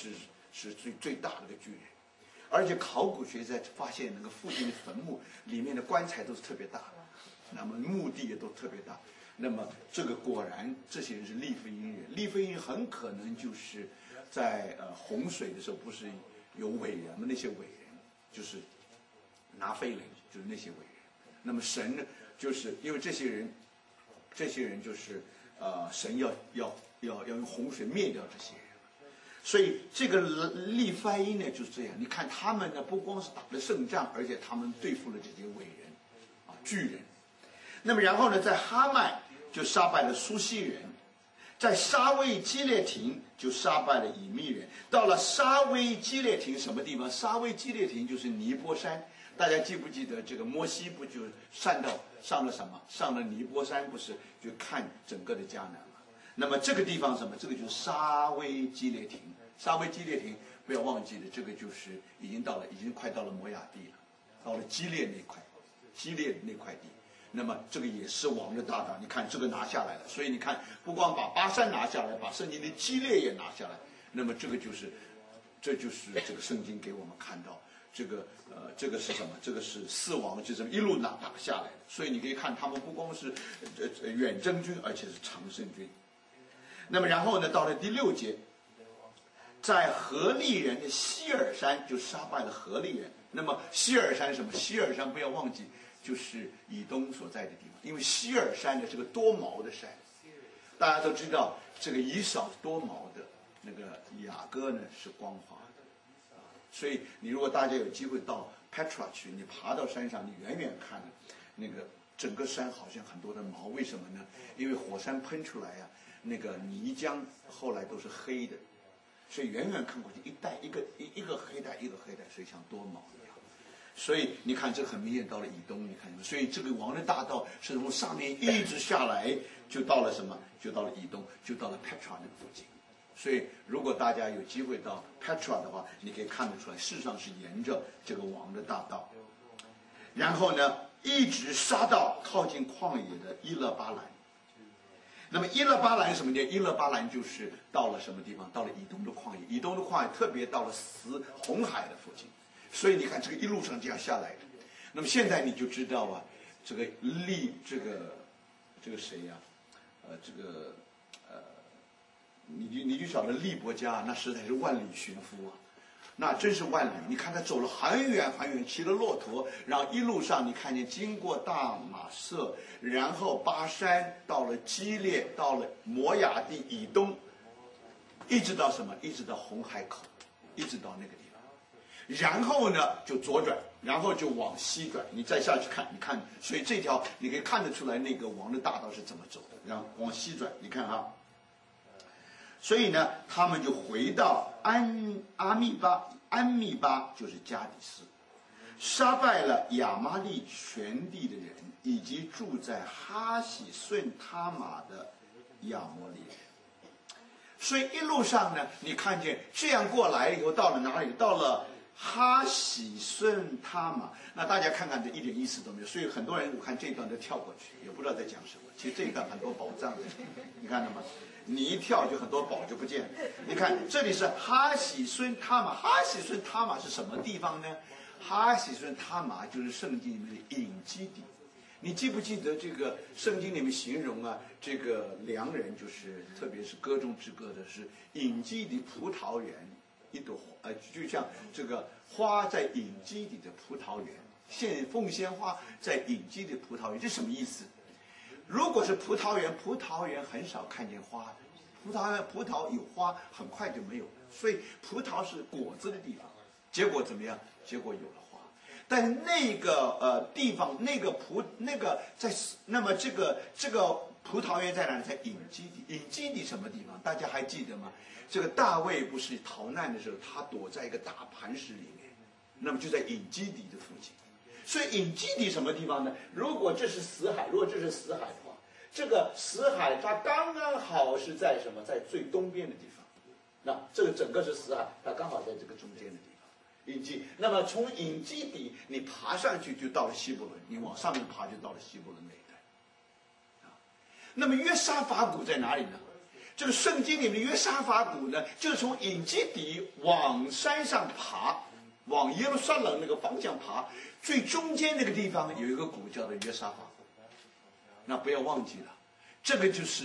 是最大的一个巨人，而且考古学在发现那个附近的坟墓里面的棺材都是特别大的，那么墓地也都特别大。那么这个果然这些人是利非因人，利非因很可能就是在洪水的时候不是有伟人吗？那些伟人就是拿非人，就是那些伟人。那么神呢，就是因为这些人就是神要用洪水灭掉这些人，所以这个利非因呢就是这样。你看他们呢不光是打了胜仗，而且他们对付了这些伟人啊巨人。那么然后呢，在哈麦就杀败了苏西人，在沙威基列亭就杀败了以密人。到了沙威基列亭什么地方？沙威基列亭就是尼波山。大家记不记得这个摩西不就上了什么？上了尼波山，不是就看整个的迦南嘛？那么这个地方什么？这个就是沙威基列亭。沙威基列亭不要忘记了，这个就是已经快到了摩亚地了，到了基列那块地。那么这个也是王的大道，你看这个拿下来了，所以你看不光把巴山拿下来，把圣经的基列也拿下来。那么这就是这个圣经给我们看到。这个是什么？这个是四王就这么一路打下来的，所以你可以看他们不光是远征军，而且是常胜军。那么然后呢，到了第6节，在何利人的希尔山就杀败了何利人。那么希尔山什么？希尔山不要忘记，就是以东所在的地方，因为希尔山呢是个多毛的山，大家都知道这个以扫是多毛的，那个雅各呢是光滑的。所以你如果大家有机会到 Petra 去，你爬到山上，你远远看那个整个山好像很多的毛，为什么呢？因为火山喷出来呀，那个泥浆后来都是黑的，所以远远看过去一个黑带一个黑带，所以像多毛一样。所以你看这很明显到了以东，你看，所以这个王的大道是从上面一直下来，就到了什么？就到了以东，就到了 Petra 那个附近。所以如果大家有机会到 Petra 的话，你可以看得出来，事实上是沿着这个王的大道，然后呢一直杀到靠近旷野的伊勒巴兰。那么伊勒巴兰什么地方？伊勒巴兰就是到了什么地方？到了以东的旷野。以东的旷野特别到了红海的附近。所以你看这个一路上这样下来的。那么现在你就知道啊，这个谁呀？你就晓得利伯家那实在是万里寻夫啊，那真是万里。你看他走了很远很远，骑了骆驼，然后一路上你看见经过大马色，然后巴山，到了基列，到了摩亚地以东，一直到什么？一直到红海口，一直到那个地方。然后呢就左转，然后就往西转。你再下去看，你看，所以这条你可以看得出来那个王的大道是怎么走的。然后往西转，你看啊。所以呢，他们就回到安密巴就是加底斯，杀败了亚玛利全地的人，以及住在哈喜顺他玛的亚摩利人。所以一路上呢，你看见这样过来以后，到了哪里？到了哈喜顺他玛。那大家看看，这一点意思都没有。所以很多人我看这一段都跳过去，也不知道在讲什么。其实这一段很多宝藏，你看到吗？你一跳就很多宝就不见了。你看这里是哈喜孙他玛，哈喜孙他玛是什么地方呢？哈喜孙他玛就是圣经里面的隐基地。你记不记得这个圣经里面形容啊，这个良人就是特别是歌中之歌的是隐基的葡萄园，一朵就像这个花在隐基底的葡萄园，凤仙花在隐基的葡萄园，这什么意思？如果是葡萄园很少看见花的，葡萄有花很快就没有了，所以葡萄是果子的地方，结果怎么样？结果有了花。但那个地方那个这个葡萄园在哪里？在隐基底。隐基底什么地方？大家还记得吗？这个大卫不是逃难的时候，他躲在一个大磐石里面，那么就在隐基底的附近。所以隐基底什么地方呢？如果这是死海，的话，这个死海它刚刚好是在什么？在最东边的地方。那这个整个是死海，它刚好在这个中间的地方。隐基，那么从隐基底你爬上去就到了希伯伦，你往上面爬就到了希伯伦那一带。那么约沙法谷在哪里呢？ 这个圣经里面约沙法谷呢，就是从隐基底往山上爬，往耶路撒冷那个方向爬，最中间那个地方有一个谷叫做约沙法谷。那不要忘记了，这个就是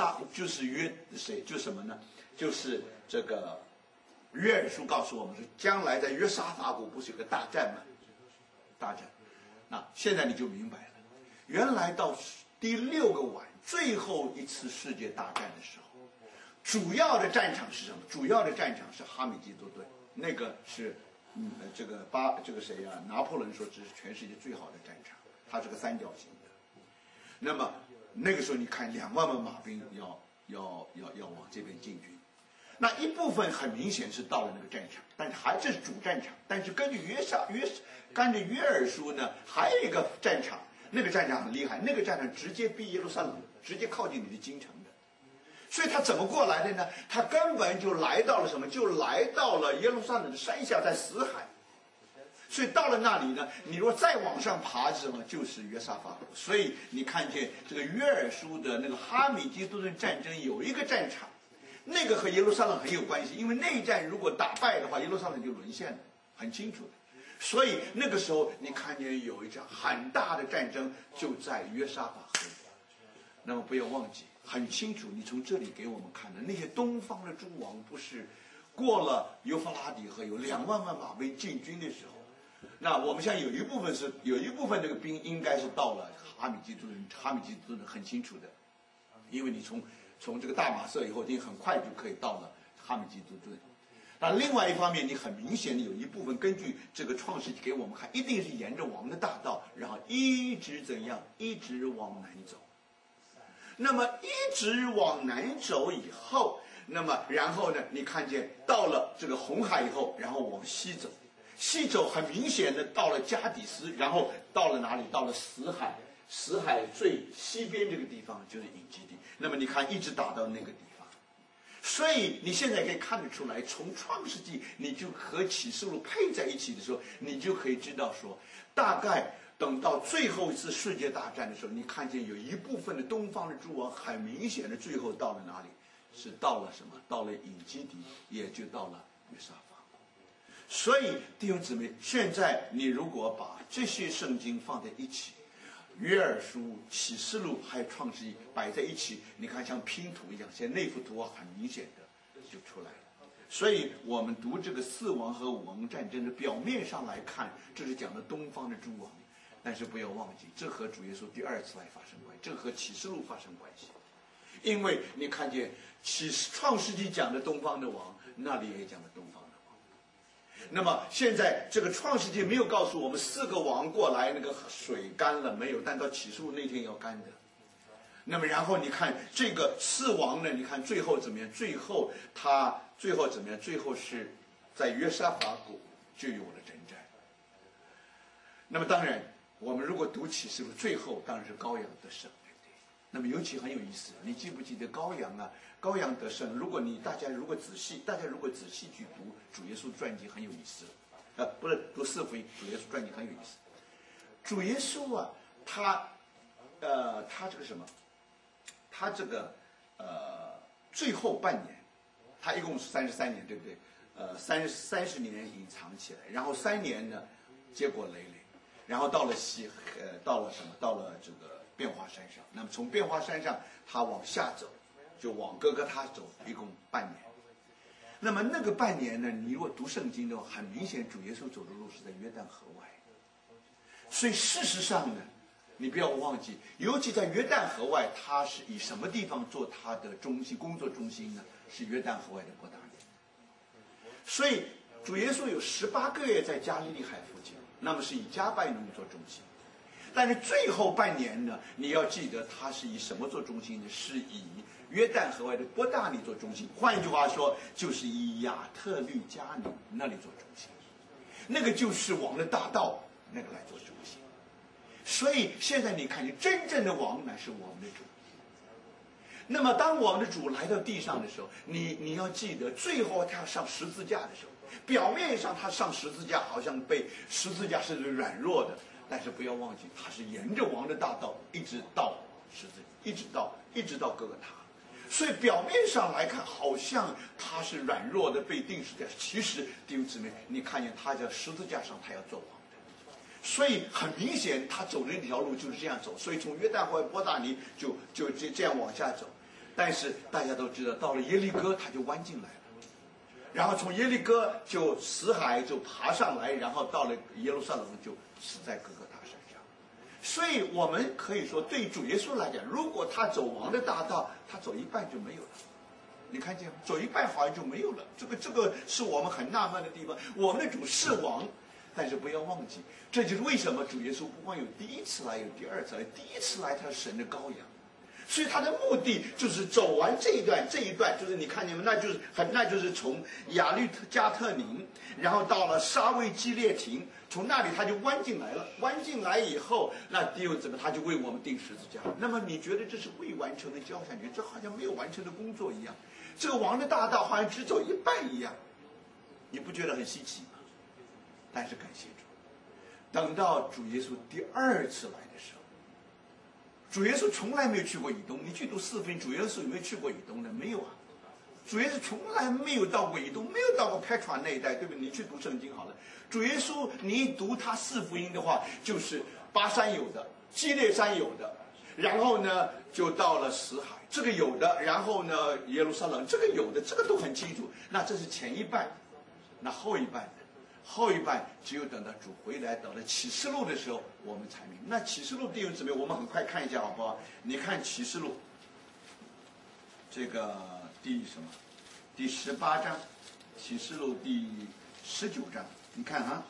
就是什么呢？就是这个约珥书告诉我们说，将来在约沙法谷不是有个大战吗？大战。那现在你就明白了，原来到第6个晚最后一次世界大战的时候，主要的战场是什么？主要的战场是哈米基多顿，那个是这个谁呀？拿破仑说这是全世界最好的战场，它是个三角形的。那么那个时候你看2万万马兵要往这边进军，那一部分很明显是到了那个战场，但是这是主战场。但是根据约珥书呢，还有一个战场，那个战场很厉害，那个战场直接逼耶路撒冷，直接靠近你的京城的。所以他怎么过来的呢？他根本就来到了什么？就来到了耶路撒冷的山下，在死海。所以到了那里呢，你如果再往上爬是什么？就是约沙法谷。所以你看见这个约珥书的那个哈米基多顿战争有一个战场，那个和耶路撒冷很有关系，因为内战如果打败的话，耶路撒冷就沦陷了，很清楚的。所以那个时候你看见有一场很大的战争就在约沙法河。那么不要忘记，很清楚，你从这里给我们看的那些东方的诸王，不是过了幼发拉底河有2万万马兵进军的时候，那我们现在有一部分这个兵应该是到了哈米基多顿很清楚的，因为你从这个大马色以后，你很快就可以到了哈米基多顿。那另外一方面，你很明显的有一部分根据这个创世纪给我们看，一定是沿着王的大道，然后一直怎样，一直往南走。那么一直往南走以后，那么然后呢，你看见到了这个红海以后，然后往西走，西走很明显的到了加底斯，然后到了哪里？到了死海，死海最西边这个地方就是隐基地。那么你看，一直打到那个地方，所以你现在可以看得出来，从创世纪你就和启示录配在一起的时候，你就可以知道说，大概等到最后一次世界大战的时候，你看见有一部分的东方的诸王很明显的最后到了哪里？是到了什么？到了隐基底，也就到了约沙法谷。所以弟兄姊妹，现在你如果把这些圣经放在一起，约珥书、启示录还有创世纪摆在一起，你看像拼图一样，现在那幅图很明显的就出来了。所以我们读这个4王和5王战争的表面上来看，这是讲的东方的诸王，但是不要忘记，这和主耶稣第2次来发生关系，这和启示录发生关系。因为你看见创世纪讲的东方的王，那里也讲的东方的王。那么现在这个创世纪没有告诉我们4个王过来那个水干了没有，但到启示录那天要干的。那么然后你看这个4王呢，你看最后怎么样？最后怎么样？最后是在约沙法谷就有了征战。那么当然我们如果读启示录，最后当然是羔羊得胜。那么尤其很有意思，你记不记得羔羊得胜？大家如果仔细去读主耶稣传记，很有意思。不是读4福音，主耶稣传记很有意思。主耶稣啊，他这个什么？他这个最后半年，他一共是33年，对不对？30年隐藏起来，然后3年呢结果累累，然后到了到了这个变化山上。那么从变化山上他往下走，就往哥哥他走，一共半年。那么那个半年呢，你如果读圣经的话，很明显主耶稣走的路是在约旦河外。所以事实上呢，你不要忘记，尤其在约旦河外，他是以什么地方做他的工作中心呢？是约旦河外的伯大尼。所以主耶稣有18个月在加利利海附近，那么是以加拜农做中心。但是最后半年呢，你要记得他是以什么做中心呢？是以约旦河外的伯大尼做中心。换一句话说，就是以亚特律加尼那里做中心，那个就是王的大道，那个来做中心。所以现在你看见真正的王乃是我们的主。那么当我们的主来到地上的时候，你要记得，最后他要上十字架的时候，表面上他上十字架好像被十字架是软弱的，但是不要忘记，他是沿着王的大道一直到十字，一直到哥哥他。 所以表面上来看，好像他是软弱的被钉十字架，其实弟兄姊妹，你看见他在十字架上，他要做王的，所以很明显，他走的那条路就是这样走。所以从约旦河伯大尼就这样往下走，但是大家都知道，到了耶利哥他就弯进来了，然后从耶利哥就死海就爬上来，然后到了耶路撒冷就死在各个大山上。所以我们可以说，对主耶稣来讲，如果他走王的大道，他走一半就没有了。你看见吗？走一半好像就没有了。这个是我们很纳闷的地方。我们的主是王，但是不要忘记，这就是为什么主耶稣不光有第一次来，有第二次来。第一次来，他是神的羔羊，所以他的目的就是走完这一段，就是你看见吗？那就是从亚律加特宁，然后到了沙威基列廷，从那里他就弯进来了。弯进来以后，那弟兄姊妹他就为我们钉十字架。那么你觉得这是未完成的交响曲？这好像没有完成的工作一样，这个王的大道好像只走一半一样，你不觉得很稀奇吗？但是感谢主，等到主耶稣第二次来的时候，主耶稣从来没有去过以东。你去读四福音，主耶稣有没有去过以东呢？没有啊。主耶稣从来没有到过以东，没有到过Petra那一带，对不对？你去读圣经好了。主耶稣，你一读他四福音的话，就是巴山有的，基列山有的，然后呢就到了死海，这个有的，然后呢耶路撒冷这个有的，这个都很清楚。那这是前一半，那后一半呢？后一半只有等到主回来，等到启示录的时候，我们才明白。那启示录弟兄姊妹，我们很快看一下好不好？你看启示录，这个第18章，启示录第19章，你看啊，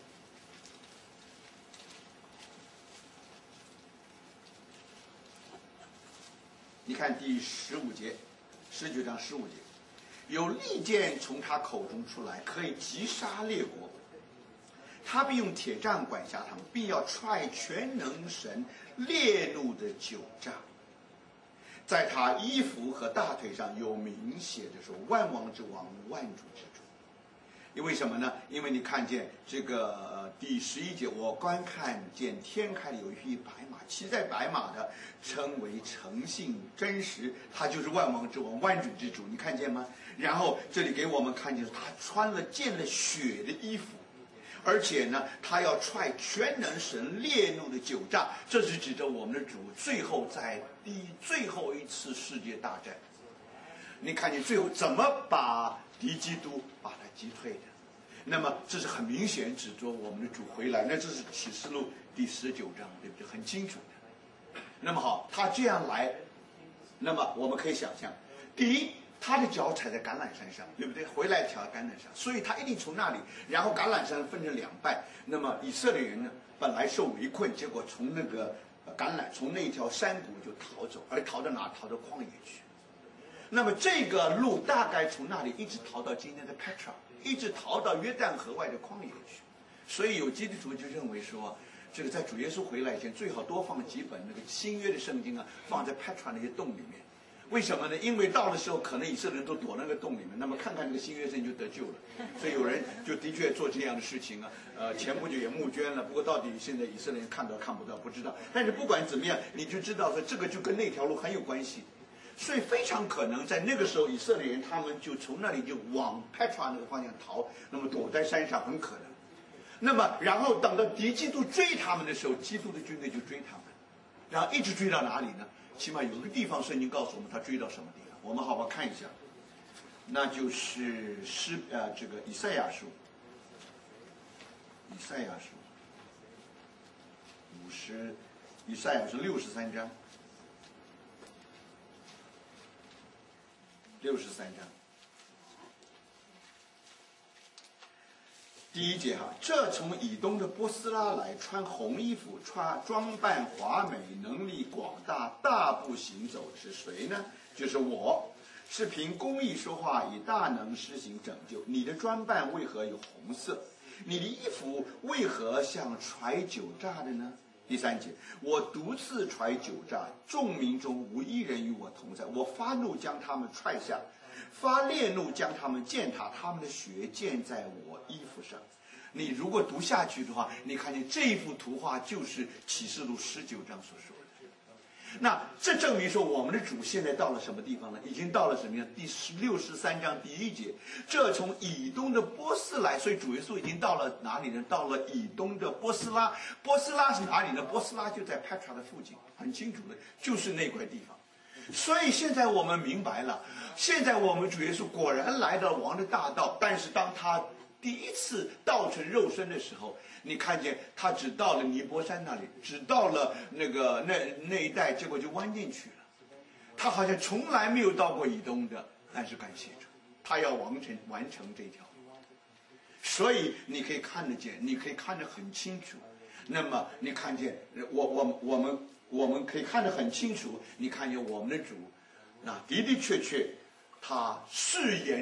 你看第15节，19章15节。有利剑从他口中出来，可以击杀列国。他必用铁杖管辖他们，必要踹全能神烈怒的酒炸。在他衣服和大腿上有明写着说：万王之王，万主之主。因为什么呢？因为你看见这个第11节，我观看见天开了，有一匹白马，骑在白马的称为诚信真实，他就是万王之王，万主之主。你看见吗？然后这里给我们看见他穿了溅了血的衣服，而且呢，他要踹全能神烈怒的酒炸。这是指着我们的主最后在最后一次世界大战，你看见最后怎么把敌基督把他击退的。那么这是很明显指着我们的主回来，那这是启示录第19章，对不对？很清楚的。那么好，他这样来，那么我们可以想象，第一，他的脚踩在橄榄山上，对不对？回来挑橄榄山，所以他一定从那里，然后橄榄山分成两半。那么以色列人呢，本来受围困，结果从那个从那条山谷就逃走，而逃到哪？逃到旷野去。那么这个路大概从那里一直逃到今天的 Petra， 一直逃到约旦河外的旷野去。所以有基督徒就认为说，这个在主耶稣回来以前，最好多放几本那个新约的圣经啊，放在 Petra 那些洞里面。为什么呢？因为到的时候，可能以色列人都躲那个洞里面，那么看看这个新约圣经就得救了。所以有人就的确做这样的事情啊。前不久也募捐了，不过到底现在以色列人看到看不到不知道。但是不管怎么样，你就知道说这个就跟那条路很有关系。所以非常可能在那个时候，以色列人他们就从那里就往 Petra 那个方向逃，那么躲在山上很可能。那么然后等到敌基督追他们的时候，基督的军队就追他们，然后一直追到哪里呢？起码有一个地方圣经告诉我们他追到什么地方，我们好好看一下，那就是这个以赛亚书以赛亚书63章63章第1节哈，这从以东的波斯拉来，穿红衣服，装扮华美，能力广大，大步行走的是谁呢？就是我，是凭公义说话，以大能施行拯救。你的装扮为何有红色？你的衣服为何像揣酒榨的呢？第3节，我独自揣酒榨，众民中无一人与我同在。我发怒将他们踹下，发烈怒将他们践踏，他们的血溅在我衣服上。你如果读下去的话，你看见这一幅图画就是启示录19章所说的。 那这证明说我们的主现在到了什么地方呢？已经到了什么样？第63章第1节，这从以东的波斯来，所以主耶稣已经到了哪里呢？到了以东的波斯拉。波斯拉是哪里呢？波斯拉就在 Petra 的附近，很清楚的，就是那块地方。所以现在我们明白了，现在我们主耶稣果然来到王的大道，但是当他第一次道成肉身的时候，你看见他只到了尼泊山那里，只到了那一带，结果就弯进去了。他好像从来没有到过以东的，但是感谢主，他要完成这条路。所以你可以看得见，你可以看得很清楚。那么你看见我们可以看得很清楚，你看见我们的主，那的的确确，他誓言